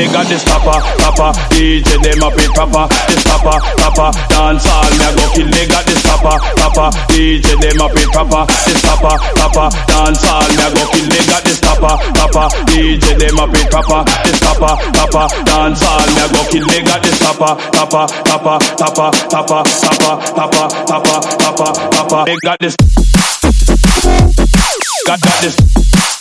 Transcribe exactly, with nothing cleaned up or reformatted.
they got this topper, topper. D J them up it proper, this topper, topper. Dance all me a go kill, they got this topper, topper. D J them up it proper, this topper, topper. Dance all me a go kill, they got this topper, topper. D J them up it proper, this topper, topper. Dance all me a go kill, they got this topper, topper, topper, topper, topper, topper, topper, topper, topper, topper. They got this, got got this.